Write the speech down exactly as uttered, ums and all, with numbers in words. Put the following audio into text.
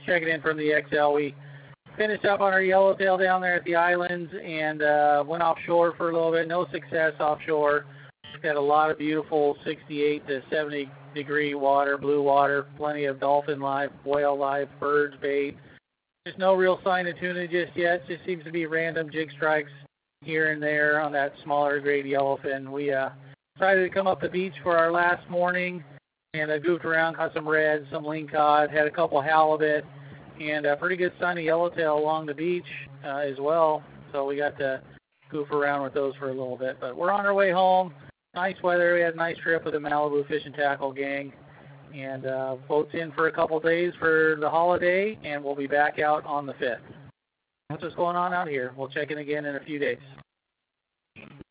checking in from the X L. We finished up on our yellowtail down there at the islands and uh, went offshore for a little bit. No success offshore. Just got a lot of beautiful sixty-eight to seventy degree water, blue water, plenty of dolphin life, whale life, birds bait. There's no real sign of tuna just yet. Just seems to be random jig strikes here and there on that smaller grade yellowfin. We uh, decided to come up the beach for our last morning and uh, goofed around, caught some reds, some lingcod, had a couple halibut, and a pretty good sunny yellowtail along the beach uh, as well. So we got to goof around with those for a little bit. But we're on our way home. Nice weather. We had a nice trip with the Malibu Fish and Tackle gang. And uh, boats in for a couple days for the holiday, and we'll be back out on the fifth. That's what's going on out here. We'll check in again in a few days.